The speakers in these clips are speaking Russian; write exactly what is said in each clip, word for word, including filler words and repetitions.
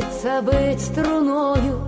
нравится быть струною,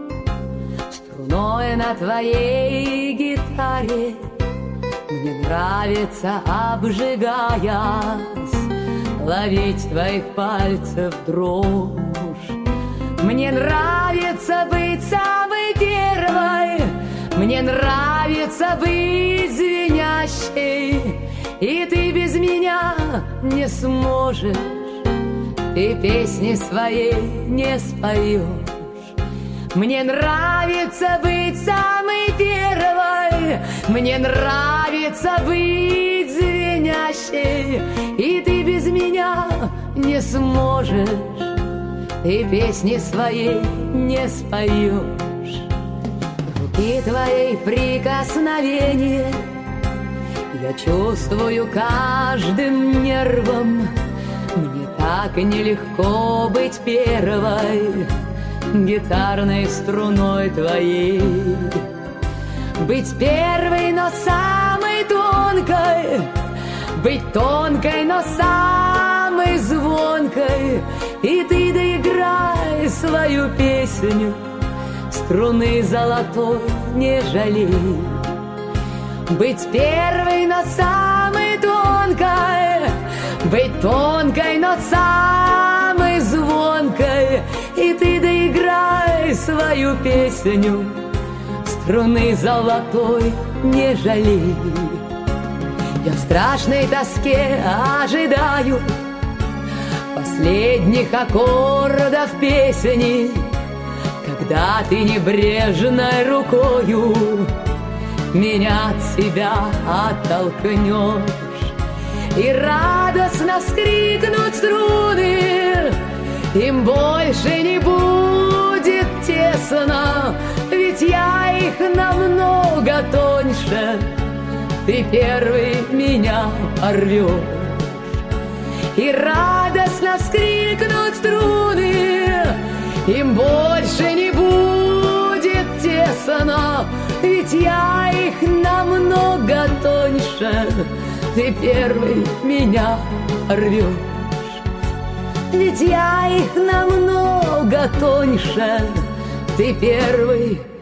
струной на твоей гитаре. Мне нравится, обжигаясь, ловить твоих пальцев дрожь. Мне нравится быть самой первой, мне нравится быть звенящей, и ты без меня не сможешь, ты песни своей не споешь. Мне нравится быть самой первой, мне нравится быть звенящей, и ты без меня не сможешь, ты песни своей не споешь. Руки твоей прикосновения я чувствую каждым нервом. Мне так нелегко быть первой гитарной струной твоей. Быть первой, но самой тонкой, быть тонкой, но самой звонкой, и ты доиграй свою песню, струны золотой не жалей. Быть первой, но самой тонкой, быть тонкой, но самой звонкой, и ты доиграй свою песню, струны золотой не жалей. Я в страшной тоске ожидаю последних аккордов песни, когда ты небрежной рукою меня от себя оттолкнешь, и радостно вскрикнут струны, им больше не будет тесно, ведь я их намного тоньше, ты первый меня порвешь. И радостно вскрикнут струны, им больше не будет тесно, ведь я их намного тоньше, ты первый меня рвешь. Ведь я их намного тоньше, ты первый